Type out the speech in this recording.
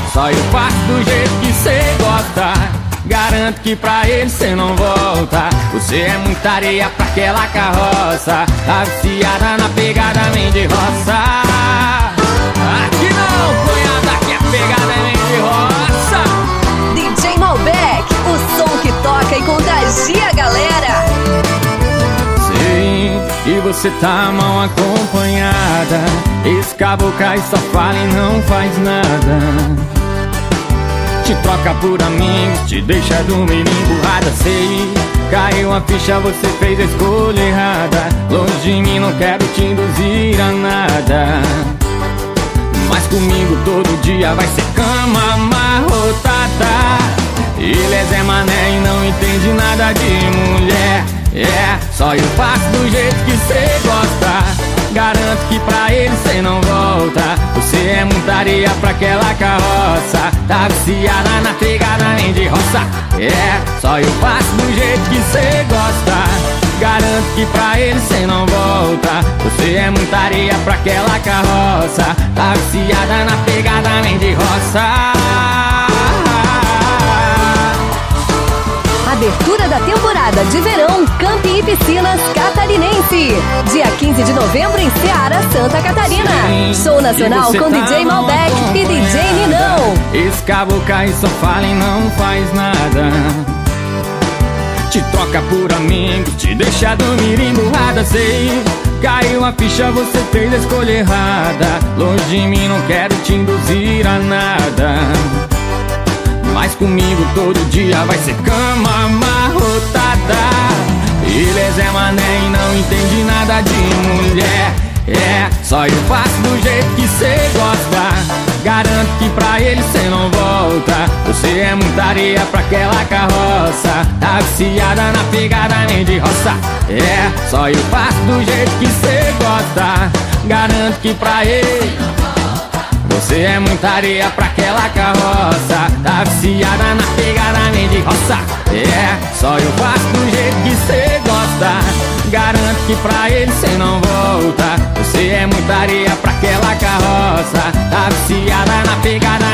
só eu faço do jeito que cê gosta. Garanto que pra ele cê não volta. Você é muita areia pra aquela carroça. Tá viciada na pegada, vem de roça. Aqui não, cunhada, que a pegada vem de roça. DJ Malbec, o som que toca e contagia a galera. Sei que você tá mal acompanhada. Esse caboclo cai, só fala e não faz nada. Te troca por amigos, te deixa dormir emburrada. Sei, caiu a ficha, você fez a escolha errada. Longe de mim, não quero te induzir a nada. Mas comigo todo dia vai ser cama amarrotada. Ele é Zé Mané e não entende nada de mulher. É, só eu faço do jeito que cê gosta. Garanto que pra ele cê não volta. Você é muita areia pra aquela carroça. Tá viciada na pegada, nem de roça. É, só eu faço do jeito que cê gosta. Garanto que pra ele cê não volta. Você é muita areia pra aquela carroça. Tá viciada na pegada, nem de roça. Abertura da temporada de verão Camping e Piscinas Catarinense. Dia 15 de novembro em Ceará, Santa Catarina. Show nacional com DJ Malbec e DJ Ninão. Esse caboclo cai, só fala e não faz nada. Te troca por amigos, te deixa dormir emburrada. Sei, caiu a ficha, você fez a escolha errada. Longe de mim, não quero te induzir a nada. Mas comigo todo dia vai ser cama amarrotada. Ele é Zé Mané e não entende nada de mulher. É, só eu faço do jeito que cê gosta. Garanto que pra ele cê não volta. Você é muita areia pra aquela carroça. Tá viciada na pegada, nem de roça. É, só eu faço do jeito que cê gosta. Garanto que pra ele você é muita areia pra aquela carroça. Tá viciada na pegada, nem de roça. É, só eu faço do jeito que cê gosta. Garanto que pra ele cê não volta. Você é muita areia pra aquela carroça. Tá viciada na pegada,